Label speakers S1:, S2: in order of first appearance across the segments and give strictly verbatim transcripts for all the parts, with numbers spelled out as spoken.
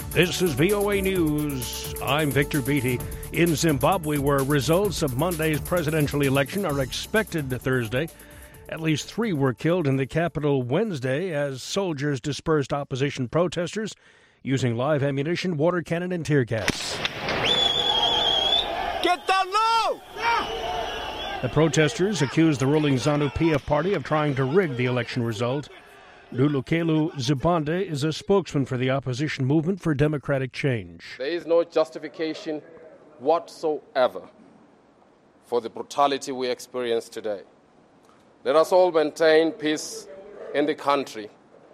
S1: This is V O A News. I'm Victor Beattie. In Zimbabwe, where results of Monday's presidential election are expected Thursday, at least three were killed in the capital Wednesday as soldiers dispersed opposition protesters using live ammunition, water cannon, and tear gas.
S2: Get down low!
S1: The protesters accused the ruling ZANU-P F party of trying to rig the election result. Lulukelu Zibande is a spokesman for the opposition movement for democratic change.
S3: There is no justification whatsoever for the brutality we experience today. Let us all maintain peace in the country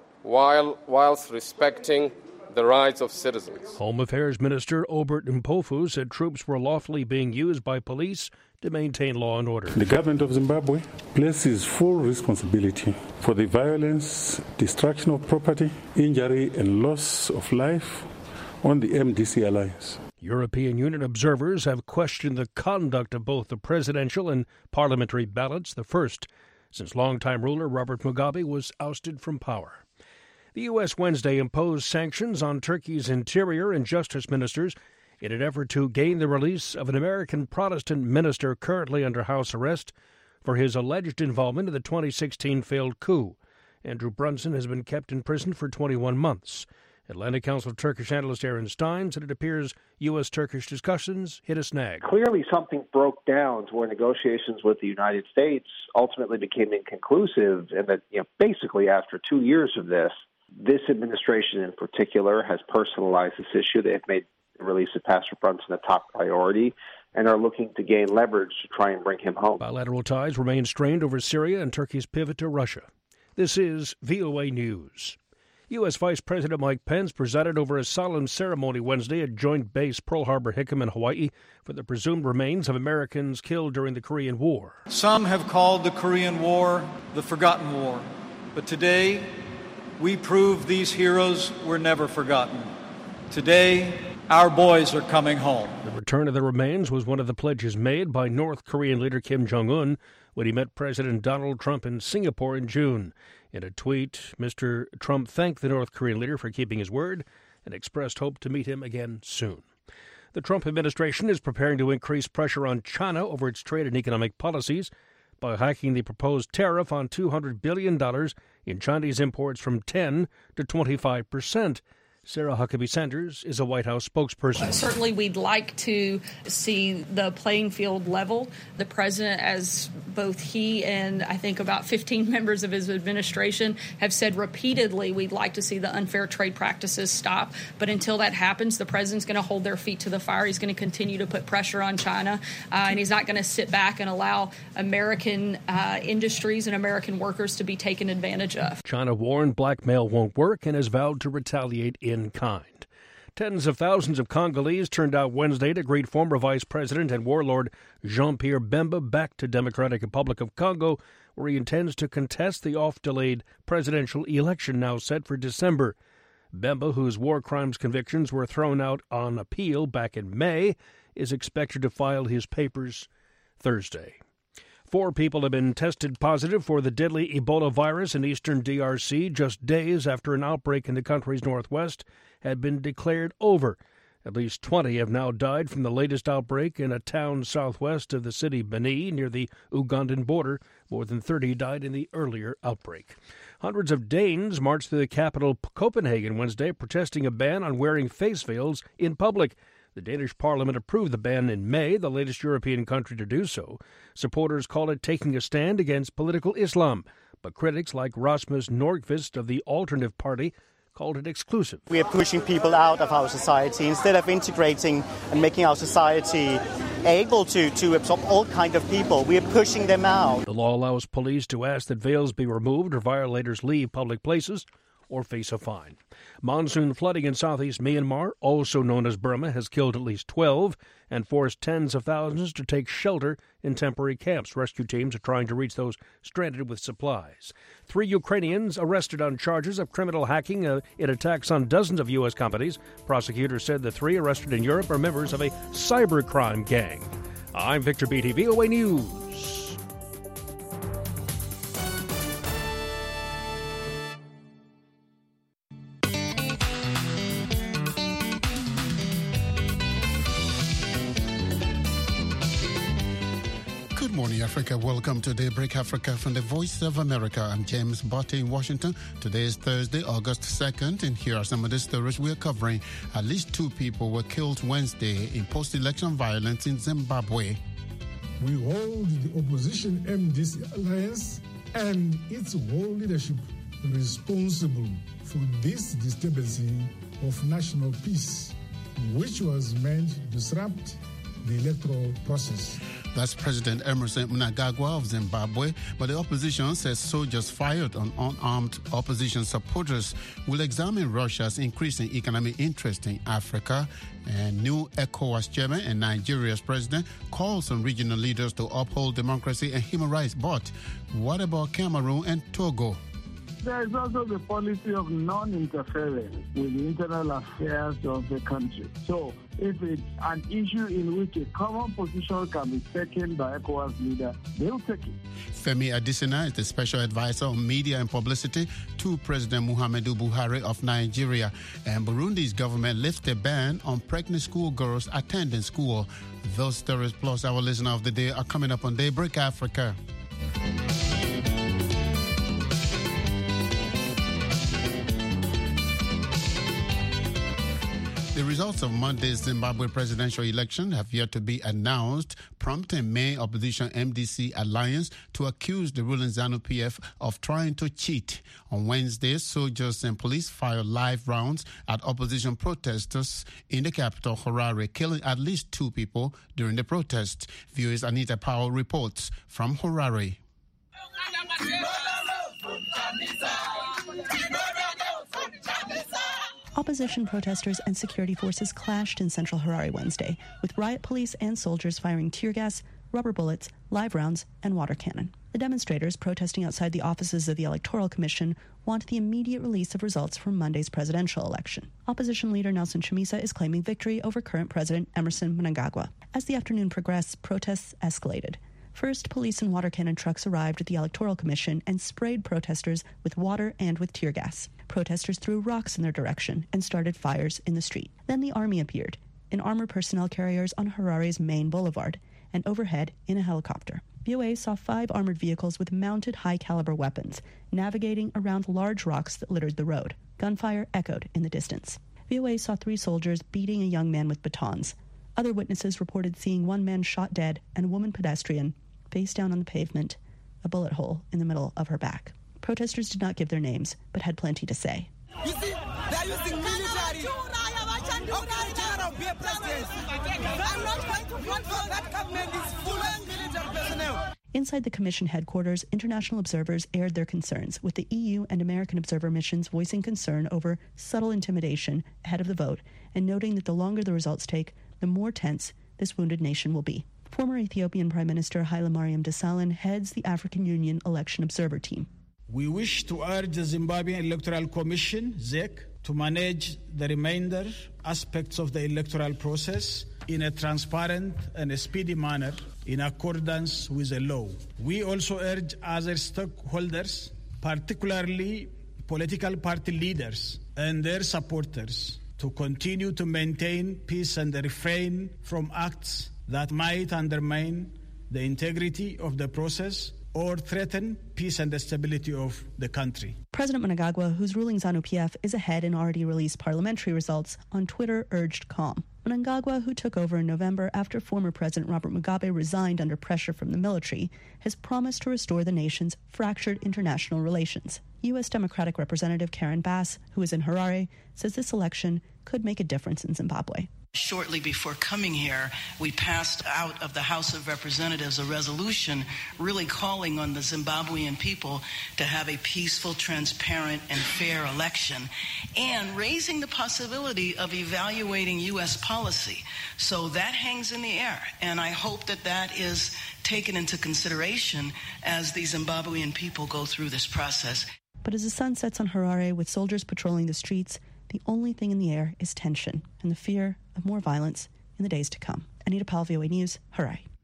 S3: while whilst respecting the rights of citizens.
S1: Home Affairs Minister Obert Mpofu said troops were lawfully being used by police to maintain law and order.
S4: The government of Zimbabwe places full responsibility for the violence, destruction of property, injury and loss of life on the M D C alliance.
S1: European Union observers have questioned the conduct of both the presidential and parliamentary ballots, the first since longtime ruler Robert Mugabe was ousted from power. The U S Wednesday imposed sanctions on Turkey's interior and justice ministers in an effort to gain the release of an American Protestant minister currently under house arrest for his alleged involvement in the twenty sixteen failed coup. Andrew Brunson has been kept in prison for twenty-one months. Atlantic Council Turkish analyst Aaron Stein said it appears U S-Turkish discussions hit a snag.
S5: Clearly something broke down to where negotiations with the United States ultimately became inconclusive, and that, you know, basically after two years of this, this administration in particular has personalized this issue. They have made the release of Pastor Brunson a top priority and are looking to gain leverage to try and bring him home.
S1: Bilateral ties remain strained over Syria and Turkey's pivot to Russia. This is V O A News. U S. Vice President Mike Pence presided over a solemn ceremony Wednesday at Joint Base Pearl Harbor-Hickam in Hawaii for the presumed remains of Americans killed during the Korean War.
S6: Some have called the Korean War the forgotten war, but today we prove these heroes were never forgotten. Today, our boys are coming home.
S1: The return of the remains was one of the pledges made by North Korean leader Kim Jong-un when he met President Donald Trump in Singapore in June. In a tweet, Mister Trump thanked the North Korean leader for keeping his word and expressed hope to meet him again soon. The Trump administration is preparing to increase pressure on China over its trade and economic policies by hiking the proposed tariff on two hundred billion dollars in Chinese imports from ten to twenty-five percent. Sarah Huckabee Sanders is a White House spokesperson.
S7: Certainly, we'd like to see the playing field level. The president, as both he and I think about fifteen members of his administration have said repeatedly, we'd like to see the unfair trade practices stop. But until that happens, the president's going to hold their feet to the fire. He's going to continue to put pressure on China, uh, and he's not going to sit back and allow American uh, industries and American workers to be taken advantage of.
S1: China warned blackmail won't work and has vowed to retaliate in in kind. Tens of thousands of Congolese turned out Wednesday to greet former Vice President and warlord Jean-Pierre Bemba back to Democratic Republic of Congo, where he intends to contest the oft-delayed presidential election now set for December. Bemba, whose war crimes convictions were thrown out on appeal back in May, is expected to file his papers Thursday. Four people have been tested positive for the deadly Ebola virus in eastern D R C just days after an outbreak in the country's northwest had been declared over. At least twenty have now died from the latest outbreak in a town southwest of the city Beni near the Ugandan border. More than thirty died in the earlier outbreak. Hundreds of Danes marched through the capital Copenhagen Wednesday protesting a ban on wearing face veils in public. The Danish parliament approved the ban in May, the latest European country to do so. Supporters call it taking a stand against political Islam, but critics like Rasmus Nordqvist of the Alternative Party called it exclusive.
S8: We are pushing people out of our society instead of integrating and making our society able to, to absorb all kinds of people. We are pushing them out.
S1: The law allows police to ask that veils be removed or violators leave public places or face a fine. Monsoon flooding in southeast Myanmar, also known as Burma, has killed at least twelve and forced tens of thousands to take shelter in temporary camps. Rescue teams are trying to reach those stranded with supplies. Three Ukrainians arrested on charges of criminal hacking uh, in attacks on dozens of U S companies. Prosecutors said the three arrested in Europe are members of a cybercrime gang. I'm Victor Beattie, V O A News.
S2: morning, Africa. Welcome to Daybreak Africa from the Voice of America. I'm James Botte in Washington. Today is Thursday, August second, and here are some of the stories we're covering. At least two people were killed Wednesday in post-election violence in Zimbabwe.
S9: We hold the opposition M D C alliance and its whole leadership responsible for this disturbance of national peace, which was meant to disrupt the electoral process.
S2: That's President Emmerson Mnangagwa of Zimbabwe, but the opposition says soldiers fired on unarmed opposition supporters will examine Russia's increasing economic interest in Africa. And new ECOWAS chairman and Nigeria's president calls on regional leaders to uphold democracy and human rights. But what about Cameroon and Togo?
S10: There is also the policy of non-interference with the internal affairs of the country. So if it's an issue in which a common position can be taken by ECOWAS leader, they'll take it.
S2: Femi Adesina is the special advisor on media and publicity to President Muhammadu Buhari of Nigeria. And Burundi's government lifted a ban on pregnant schoolgirls attending school. Those stories plus our listener of the day are coming up on Daybreak Africa. The results of Monday's Zimbabwe presidential election have yet to be announced, prompting main opposition M D C alliance to accuse the ruling ZANU-P F of trying to cheat. On Wednesday, soldiers and police fired live rounds at opposition protesters in the capital, Harare, killing at least two people during the protest. V O A's Anita Powell reports from Harare.
S11: Opposition protesters and security forces clashed in central Harare Wednesday, with riot police and soldiers firing tear gas, rubber bullets, live rounds, and water cannon. The demonstrators protesting outside the offices of the Electoral Commission want the immediate release of results from Monday's presidential election. Opposition leader Nelson Chamisa is claiming victory over current President Emmerson Mnangagwa. As the afternoon progressed, protests escalated. First, police and water cannon trucks arrived at the Electoral Commission and sprayed protesters with water and with tear gas. Protesters threw rocks in their direction and started fires in the street. Then the army appeared, in armored personnel carriers on Harare's main boulevard, and overhead in a helicopter. V O A saw five armored vehicles with mounted high-caliber weapons, navigating around large rocks that littered the road. Gunfire echoed in the distance. V O A saw three soldiers beating a young man with batons. Other witnesses reported seeing one man shot dead and a woman pedestrian face down on the pavement, a bullet hole in the middle of her back. Protesters did not give their names, but had plenty to say.
S12: You see, they're using military. Okay, General, be a president. I'm not going to vote for that government. It's full of military personnel.
S11: Inside the commission headquarters, international observers aired their concerns, with the E U and American observer missions voicing concern over subtle intimidation ahead of the vote and noting that the longer the results take, the more tense this wounded nation will be. Former Ethiopian Prime Minister Haile Mariam Desalegn heads the African Union Election Observer Team.
S13: We wish to urge the Zimbabwean Electoral Commission, Z E C, to manage the remainder aspects of the electoral process in a transparent and a speedy manner in accordance with the law. We also urge other stakeholders, particularly political party leaders and their supporters, to continue to maintain peace and refrain from acts that might undermine the integrity of the process or threaten peace and the stability of the country.
S11: President Mnangagwa, whose ruling ZANU-P F is ahead in already released parliamentary results, on Twitter urged calm. Mnangagwa, who took over in November after former President Robert Mugabe resigned under pressure from the military, has promised to restore the nation's fractured international relations. U S Democratic Representative Karen Bass, who is in Harare, says this election could make a difference in Zimbabwe.
S14: Shortly before coming here, we passed out of the House of Representatives a resolution really calling on the Zimbabwean people to have a peaceful, transparent, and fair election, and raising the possibility of evaluating U S policy. So that hangs in the air, and I hope that that is taken into consideration as the Zimbabwean people go through this process.
S11: But as the sun sets on Harare with soldiers patrolling the streets, the only thing in the air is tension and the fear of more violence in the days to come. Anita Powell, V O A News, Harare.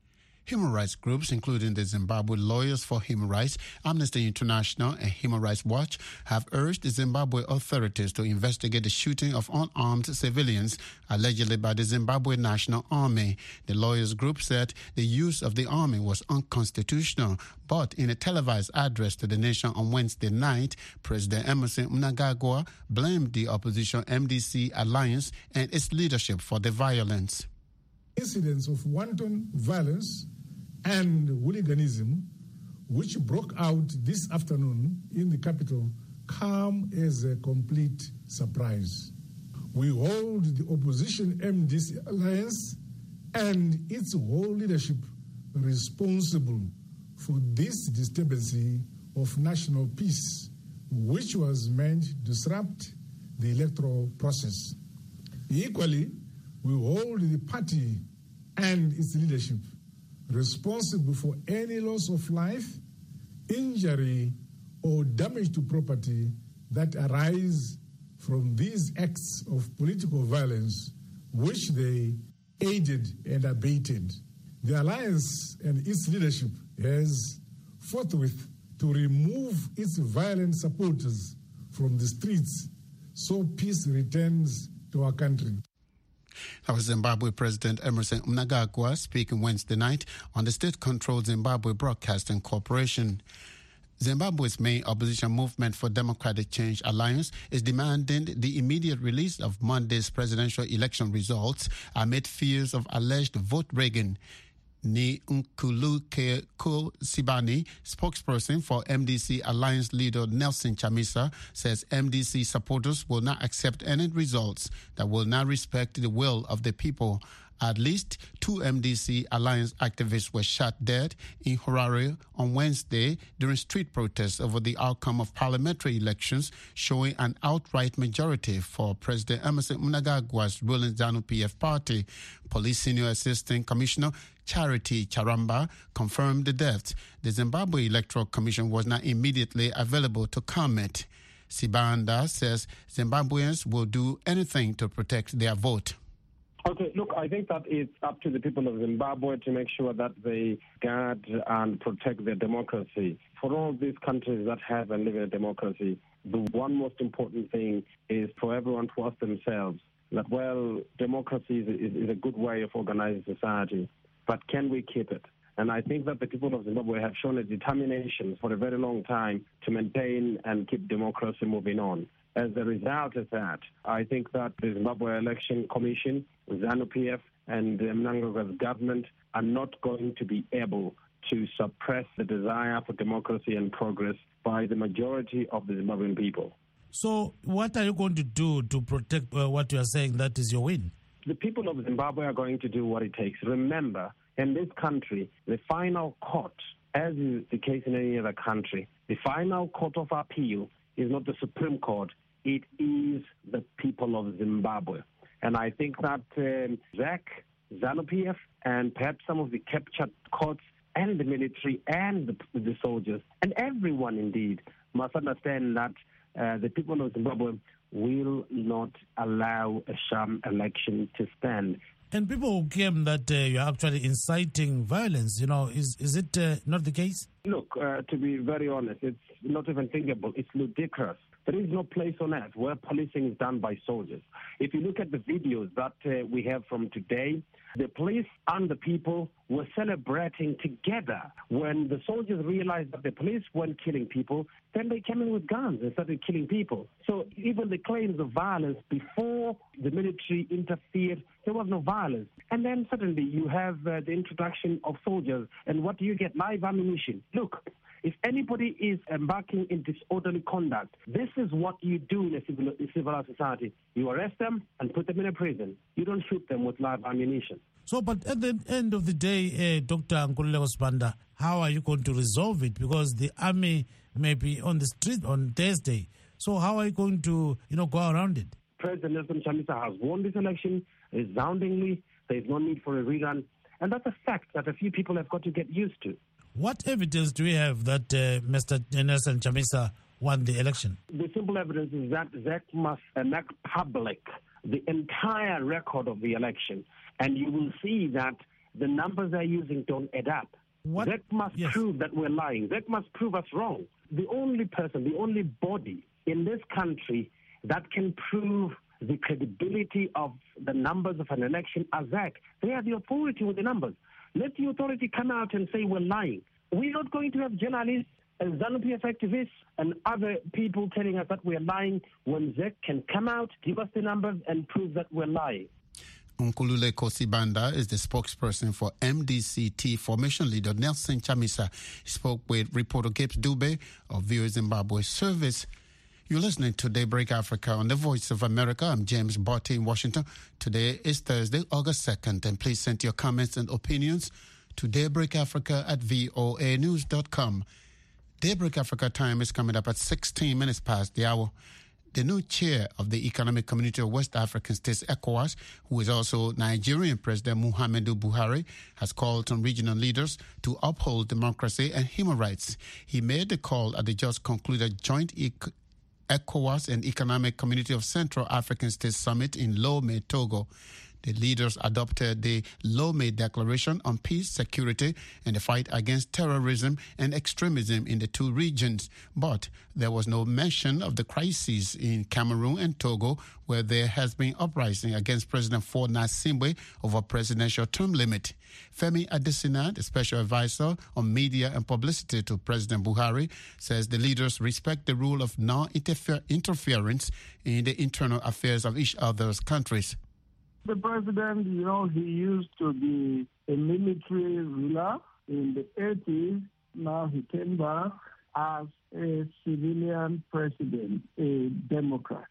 S2: Human rights groups, including the Zimbabwe Lawyers for Human Rights, Amnesty International, and Human Rights Watch, have urged the Zimbabwe authorities to investigate the shooting of unarmed civilians, allegedly by the Zimbabwe National Army. The lawyers group said the use of the army was unconstitutional, but in a televised address to the nation on Wednesday night, President Emmerson Mnangagwa blamed the opposition M D C alliance and its leadership for the violence.
S9: Incidents of wanton violence and hooliganism, which broke out this afternoon in the capital, come as a complete surprise. We hold the opposition M D C alliance and its whole leadership responsible for this disturbance of national peace, which was meant to disrupt the electoral process. Equally, we hold the party and its leadership responsible for any loss of life, injury, or damage to property that arise from these acts of political violence, which they aided and abated. The alliance and its leadership has forthwith to remove its violent supporters from the streets so peace returns to our country.
S2: That was Zimbabwe President Emmerson Mnangagwa speaking Wednesday night on the state-controlled Zimbabwe Broadcasting Corporation. Zimbabwe's main opposition movement for democratic change alliance is demanding the immediate release of Monday's presidential election results amid fears of alleged vote rigging. Ni Nkuluke Sibani, spokesperson for M D C Alliance leader Nelson Chamisa, says M D C supporters will not accept any results that will not respect the will of the people. At least two M D C Alliance activists were shot dead in Harare on Wednesday during street protests over the outcome of parliamentary elections, showing an outright majority for President Emmerson Mnangagwa's ruling ZANU-P F party. Police Senior Assistant Commissioner Charity Charamba confirmed the deaths. The Zimbabwe Electoral Commission was not immediately available to comment. Sibanda says Zimbabweans will do anything to protect their vote.
S15: Okay, look, I think that it's up to the people of Zimbabwe to make sure that they guard and protect their democracy. For all these countries that have and live in a democracy, the one most important thing is for everyone to ask themselves that, well, democracy is, is, is a good way of organizing society, but can we keep it? And I think that the people of Zimbabwe have shown a determination for a very long time to maintain and keep democracy moving on. As a result of that, I think that the Zimbabwe Election Commission, ZANU-P F, and Mnangagwa's government are not going to be able to suppress the desire for democracy and progress by the majority of the Zimbabwean people.
S16: So what are you going to do to protect uh, what you are saying that is your win?
S15: The people of Zimbabwe are going to do what it takes. Remember, in this country, the final court, as is the case in any other country, the final court of appeal is not the Supreme Court, it is the people of Zimbabwe. And I think that um, Z A C, ZANU-P F, and perhaps some of the captured courts and the military and the, the soldiers, and everyone indeed, must understand that uh, the people of Zimbabwe will not allow a sham election to stand.
S16: And people who claim that uh, you're actually inciting violence, you know, is, is it uh, not the case?
S15: Look, uh, to be very honest, it's not even thinkable. It's ludicrous. There is no place on earth where policing is done by soldiers. If you look at the videos that uh, we have from today, the police and the people were celebrating together. When the soldiers realized that the police weren't killing people, then they came in with guns and started killing people. So even the claims of violence before the military interfered, there was no violence. And then suddenly you have uh, the introduction of soldiers, and what do you get? Live ammunition. Look, if anybody is embarking in disorderly conduct, this is what you do in a civil, in civilized society. You arrest them and put them in a prison. You don't shoot them with live ammunition.
S16: So, but at the end of the day, uh, Doctor Nkululeko Sibanda, how are you going to resolve it? Because the army may be on the street on Thursday. So how are you going to, you know, go around it?
S15: President Nelson Chamisa has won this election resoundingly. There is no need for a rerun. And that's a fact that a few people have got to get used to.
S16: What evidence do we have that uh, Mister Nelson Chamisa won the election?
S15: The simple evidence is that Z A C must make public the entire record of the election. And you will see that the numbers they're using don't add up.
S16: What?
S15: That must yes. prove that we're lying. That must prove us wrong. The only person, the only body in this country that can prove the credibility of the numbers of an election are Z A C. They are the authority with the numbers. Let the authority come out and say we're lying. We're not going to have journalists and ZANU-P F activists and other people telling us that we're lying when Z A C can come out, give us the numbers, and prove that we're lying.
S2: Nkulule Kosibanda is the spokesperson for M D C T formation leader Nelson Chamisa. He spoke with reporter Gibbs Dube of V O A Zimbabwe Service. You're listening to Daybreak Africa on the Voice of America. I'm James Botti in Washington. Today is Thursday, August second, and please send your comments and opinions to daybreakafrica at voa news dot com. Daybreak Africa time is coming up at sixteen minutes past the hour. The new chair of the Economic Community of West African States, ECOWAS, who is also Nigerian President Muhammadu Buhari, has called on regional leaders to uphold democracy and human rights. He made the call at the just concluded joint e- ECOWAS and Economic Community of Central African States Summit in Lomé, Togo. The leaders adopted the Lomé Declaration on Peace, Security, and the fight against terrorism and extremism in the two regions. But there was no mention of the crises in Cameroon and Togo, where there has been uprising against President Faure Gnassingbé over presidential term limit. Femi Adesina, the special advisor on media and publicity to President Buhari, says the leaders respect the rule of non-interference in the internal affairs of each other's countries.
S10: The president, you know, he used to be a military ruler in the eighties. Now he came back as a civilian president, a Democrat.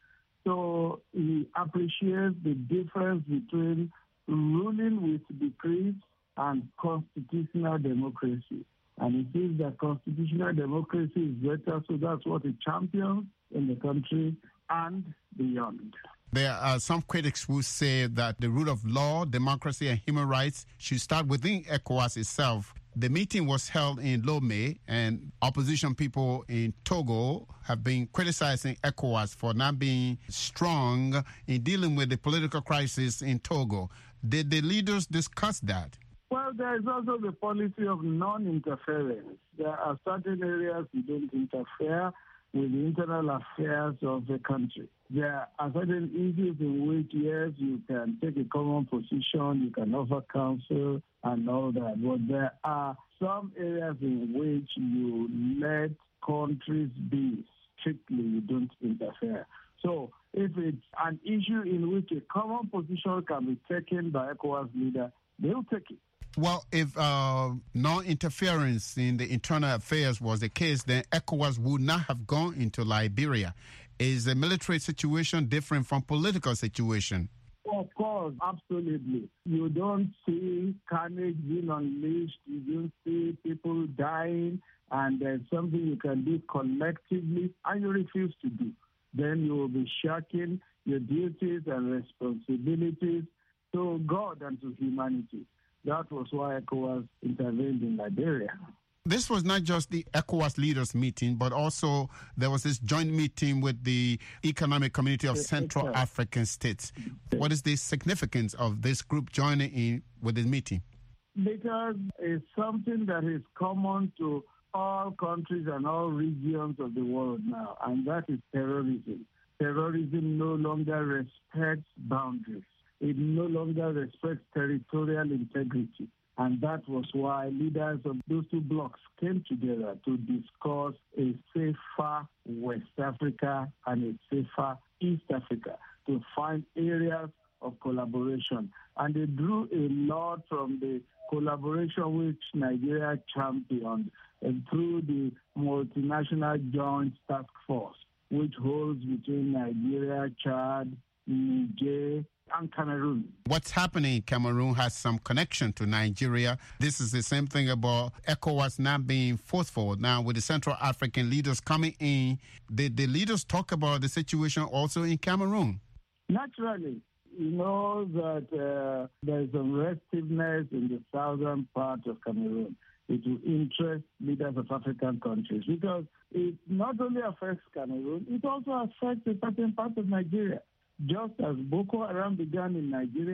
S10: So he appreciates the difference between ruling with decrees and constitutional democracy. And he sees that constitutional democracy is better, so that's what he champions in the country and beyond.
S2: There are some critics who say that the rule of law, democracy, and human rights should start within ECOWAS itself. The meeting was held in Lomé, and opposition people in Togo have been criticizing ECOWAS for not being strong in dealing with the political crisis in Togo. Did the leaders discuss that?
S10: Well, there is also the policy of non-interference. There are certain areas you don't interfere with the internal affairs of the country. There are certain issues in which, yes, you can take a common position, you can offer counsel and all that, but there are some areas in which you let countries be. Strictly, you don't interfere. So if it's an issue in which a common position can be taken by ECOWAS leader, they'll take it.
S2: Well, if uh, non-interference in the internal affairs was the case, then ECOWAS would not have gone into Liberia. Is the military situation different from political situation?
S10: Of course, absolutely. You don't see carnage being unleashed. You don't see people dying, and there's something you can do collectively, and you refuse to do. Then you will be shirking your duties and responsibilities to God and to humanity. That was why ECOWAS intervened in Liberia.
S2: This was not just the ECOWAS leaders meeting, but also there was this joint meeting with the Economic Community of yes, Central yes, African States. Yes. What is the significance of this group joining in with this meeting?
S10: Because it's something that is common to all countries and all regions of the world now, and that is terrorism. Terrorism no longer respects boundaries. It no longer respects territorial integrity. And that was why leaders of those two blocs came together to discuss a safer West Africa and a safer East Africa, to find areas of collaboration. And they drew a lot from the collaboration which Nigeria championed and through the multinational joint task force, which holds between Nigeria, Chad, Niger, and Cameroon.
S2: What's happening in Cameroon has some connection to Nigeria. This is the same thing about ECOWAS not being forceful. Now, with the Central African leaders coming in, the, the leaders talk about the situation also in Cameroon.
S10: Naturally, you know that uh, there is some restiveness in the southern part of Cameroon. It will interest leaders of African countries because it not only affects Cameroon, it also affects a certain part of Nigeria. Just as Boko Haram began in Nigeria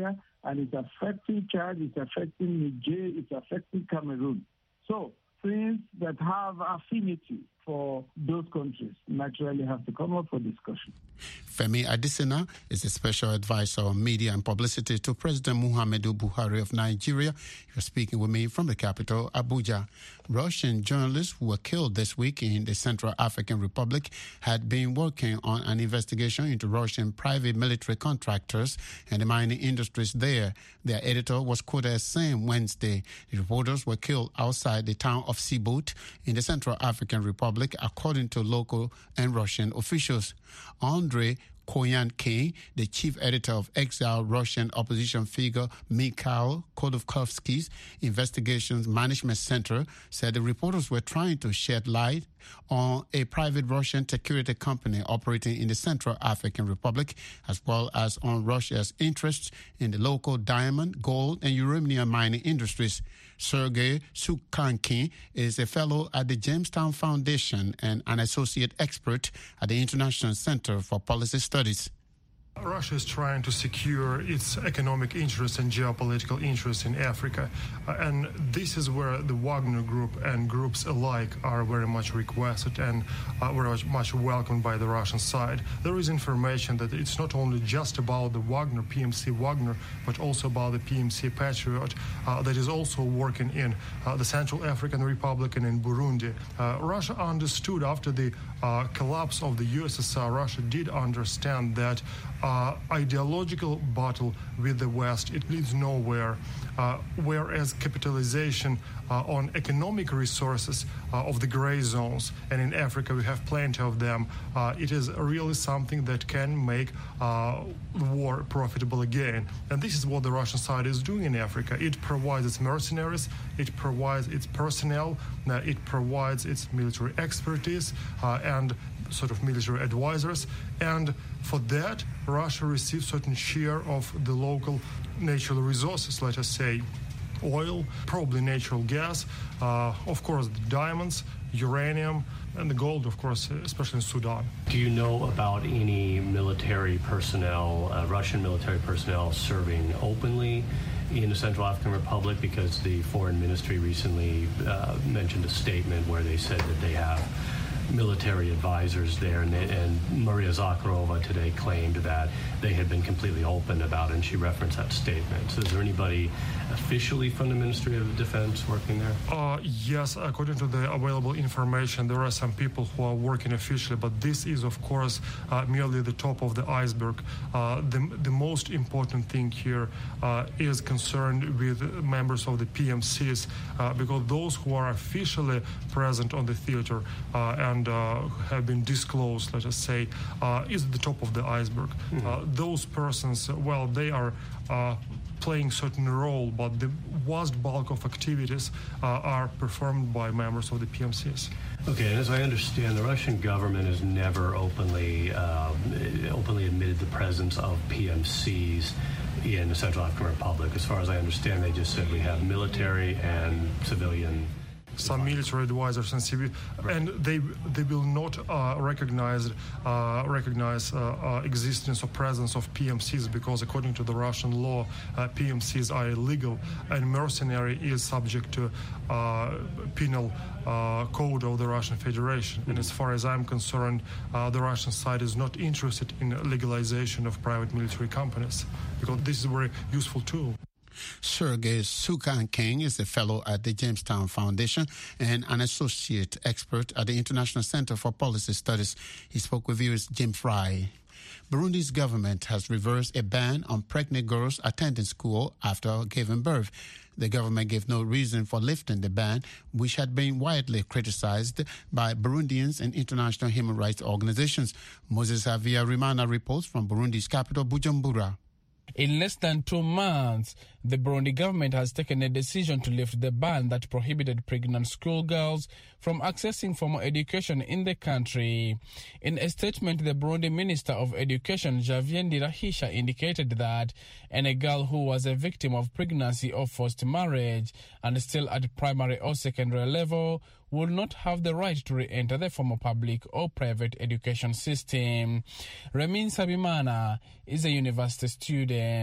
S10: and it's affecting Chad, it's affecting Niger, it's affecting Cameroon. So things that have affinity for those countries naturally have to come up for discussion.
S2: Femi Adesina is a special advisor on media and publicity to President Muhammadu Buhari of Nigeria. You're speaking with me from the capital, Abuja. Russian journalists who were killed this week in the Central African Republic had been working on an investigation into Russian private military contractors and the mining industries there. Their editor was quoted as saying Wednesday the reporters were killed outside the town of Sibut in the Central African Republic, according to local and Russian officials. Andrei Koyankin, the chief editor of exiled Russian opposition figure Mikhail Khodorkovsky's Investigations Management Center, said the reporters were trying to shed light on a private Russian security company operating in the Central African Republic, as well as on Russia's interests in the local diamond, gold, and uranium mining industries. Sergei Sukhankin is a fellow at the Jamestown Foundation and an associate expert at the International Center for Policy Studies.
S17: Russia is trying to secure its economic interests and geopolitical interests in Africa. Uh, and this is where the Wagner Group and groups alike are very much requested and uh, very much welcomed by the Russian side. There is information that it's not only just about the Wagner, P M C Wagner, but also about the P M C Patriot uh, that is also working in uh, the Central African Republic and in Burundi. Uh, Russia understood after the uh, collapse of the U S S R, Russia did understand that Uh, ideological battle with the West, it leads nowhere, uh, whereas capitalization uh, on economic resources uh, of the gray zones, and in Africa we have plenty of them, uh, it is really something that can make uh, war profitable again. And this is what the Russian side is doing in Africa. It provides its mercenaries, it provides its personnel, uh, it provides its military expertise uh, and sort of military advisors, and for that Russia receives certain share of the local natural resources, let us say oil, probably natural gas, uh, of course the diamonds, uranium, and the gold, of course, especially in Sudan.
S18: Do you know about any military personnel, uh, Russian military personnel serving openly in the Central African Republic? Because the foreign ministry recently uh, mentioned a statement where they said that they have military advisors there, and, they, and Maria Zakharova today claimed that they had been completely open about it, and she referenced that statement. So is there anybody officially from the Ministry of Defense working there?
S17: Uh, yes, according to the available information, there are some people who are working officially, but this is, of course, uh, merely the top of the iceberg. Uh, the, the most important thing here uh, is concerned with members of the P M Cs, uh, because those who are officially present on the theater uh, and and uh, have been disclosed, let us say, uh, is at the top of the iceberg. Mm-hmm. Uh, those persons, well, they are uh, playing certain role, but the vast bulk of activities uh, are performed by members of the P M Cs.
S18: Okay, and as I understand, the Russian government has never openly um, openly admitted the presence of P M Cs in the Central African Republic. As far as I understand, they just said we have military and civilian.
S17: Some military advisors and civil, and they they will not uh, recognize uh, recognize uh, uh, existence or presence of P M Cs, because according to the Russian law, uh, P M Cs are illegal, and mercenary is subject to uh, penal uh, code of the Russian Federation. Mm-hmm. And as far as I'm concerned, uh, the Russian side is not interested in legalization of private military companies, because this is a very useful tool.
S2: Sergei Sukhankin is a fellow at the Jamestown Foundation and an associate expert at the International Center for Policy Studies. He spoke with viewers Jim Fry. Burundi's government has reversed a ban on pregnant girls attending school after giving birth. The government gave no reason for lifting the ban, which had been widely criticized by Burundians and international human rights organizations. Moses Havyarimana reports from Burundi's capital, Bujumbura.
S19: In less than two months, the Burundi government has taken a decision to lift the ban that prohibited pregnant schoolgirls from accessing formal education in the country. In a statement, the Burundi Minister of Education, Javier Ndirahisha, indicated that any girl who was a victim of pregnancy or forced marriage and still at primary or secondary level will not have the right to re-enter the formal public or private education system. Remin Sabimana is a university student.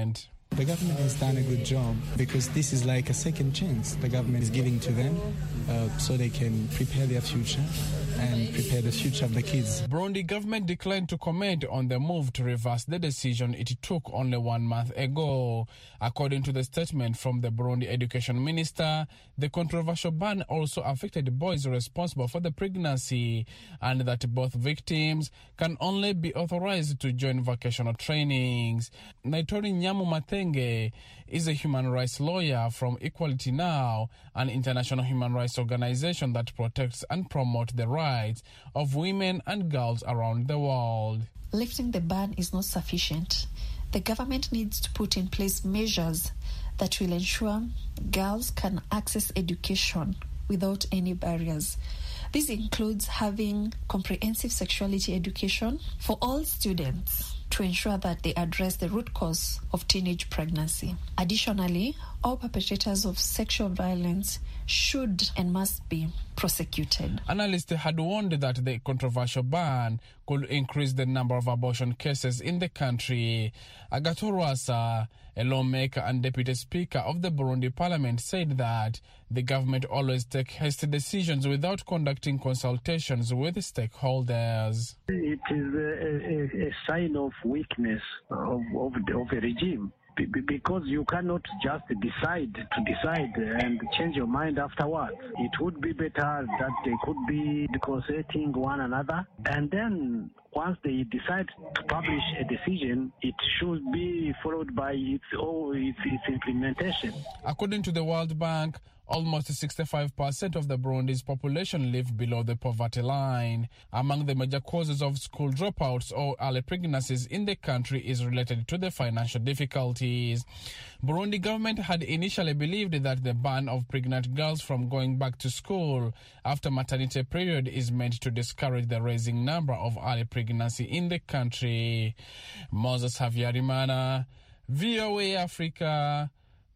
S20: The government has done a good job because this is like a second chance the government is giving to them uh, so they can prepare their future and prepare the future of the kids.
S19: Burundi government declined to comment on the move to reverse the decision it took only one month ago. According to the statement from the Burundi education minister, the controversial ban also affected boys responsible for the pregnancy and that both victims can only be authorized to join vocational trainings. Naitori Nyamu Matenge is a human rights lawyer from Equality Now, an international human rights organization that protects and promotes the rights of women and girls around the world.
S21: Lifting the ban is not sufficient. The government needs to put in place measures that will ensure girls can access education without any barriers. This includes having comprehensive sexuality education for all students to ensure that they address the root cause of teenage pregnancy. Additionally, all perpetrators of sexual violence should and must be prosecuted.
S19: Analysts had warned that the controversial ban could increase the number of abortion cases in the country. Agathon Rwasa, a lawmaker and deputy speaker of the Burundi parliament, said that the government always takes hasty decisions without conducting consultations with stakeholders.
S10: It is a, a, a sign of weakness of, of, the, of a regime. Because you cannot just decide to decide and change your mind afterwards. It would be better that they could be negotiating one another, and then once they decide to publish a decision, it should be followed by its, oh, its, its implementation.
S19: According to the World Bank, almost sixty-five percent of the Burundi's population live below the poverty line. Among the major causes of school dropouts or early pregnancies in the country is related to the financial difficulties. Burundi government had initially believed that the ban of pregnant girls from going back to school after maternity period is meant to discourage the rising number of early pregnancy in the country. Moses Havyarimana, V O A Africa,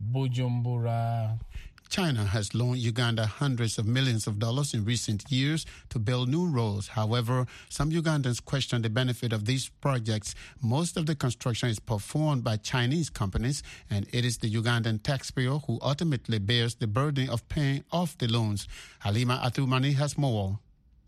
S19: Bujumbura.
S2: China has loaned Uganda hundreds of millions of dollars in recent years to build new roads. However, some Ugandans question the benefit of these projects. Most of the construction is performed by Chinese companies, and it is the Ugandan taxpayer who ultimately bears the burden of paying off the loans. Halima Athumani has more.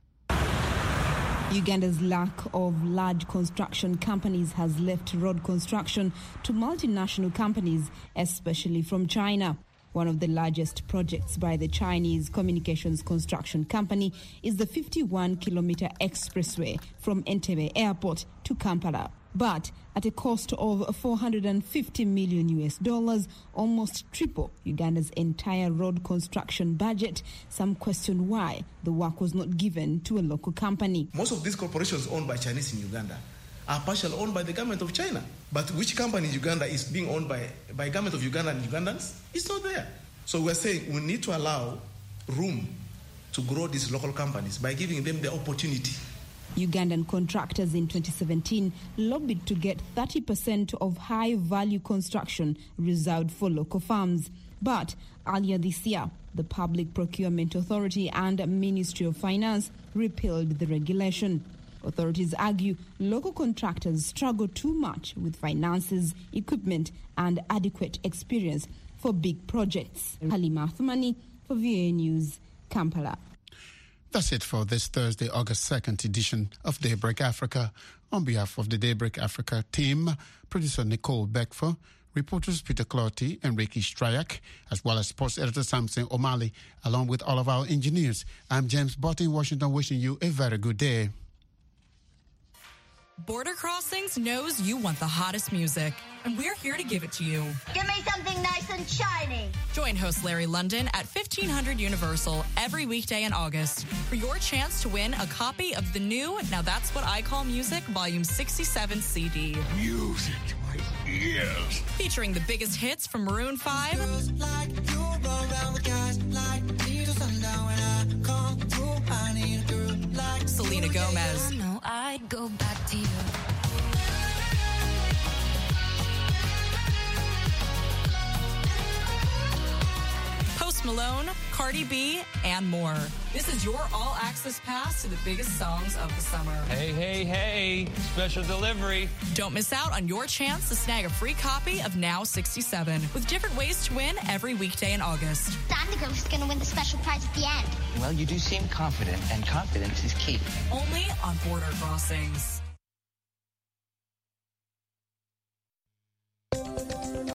S22: Uganda's lack of large construction companies has left road construction to multinational companies, especially from China. One of the largest projects by the Chinese communications construction company is the fifty-one kilometer expressway from Entebbe Airport to Kampala. But at a cost of four hundred fifty million U S dollars, almost triple Uganda's entire road construction budget, some question why the work was not given to a local company.
S23: Most of these corporations owned by Chinese in Uganda are partially owned by the government of China. But which company in Uganda is being owned by, by government of Uganda and Ugandans? It's not there. So we're saying we need to allow room to grow these local companies by giving them the opportunity.
S22: Ugandan contractors in twenty seventeen lobbied to get thirty percent of high-value construction reserved for local firms. But earlier this year, the Public Procurement Authority and Ministry of Finance repealed the regulation. Authorities argue local contractors struggle too much with finances, equipment, and adequate experience for big projects. Halima Athumani for V A News, Kampala.
S2: That's it for this Thursday, August second edition of Daybreak Africa. On behalf of the Daybreak Africa team, producer Nicole Beckfor, reporters Peter Clotty and Ricky Stryak, as well as sports editor Samson O'Malley, along with all of our engineers. I'm James Bott in Washington, wishing you a very good day.
S24: Border Crossings knows you want the hottest music, and we're here to give it to you.
S25: Give me something nice and shiny.
S24: Join host Larry London at fifteen hundred Universal every weekday in August for your chance to win a copy of the new Now That's What I Call Music Volume sixty-seven C D.
S26: Music to my ears.
S24: Featuring the biggest hits from Maroon five.
S26: Girls like you roll around with guys like me till sundown. When I come through, I need a girl like
S24: Selena Gomez.
S25: I know I'd go back to you.
S24: Post Malone, Cardi B, and more. This is your all-access pass to the biggest songs of the summer.
S3: Hey, hey, hey, special delivery.
S24: Don't miss out on your chance to snag a free copy of Now sixty-seven with different ways to win every weekday in August.
S25: I'm the girl who's going to win the special prize at the end.
S4: Well, you do seem confident, and confidence is key.
S24: Only on Border Crossings.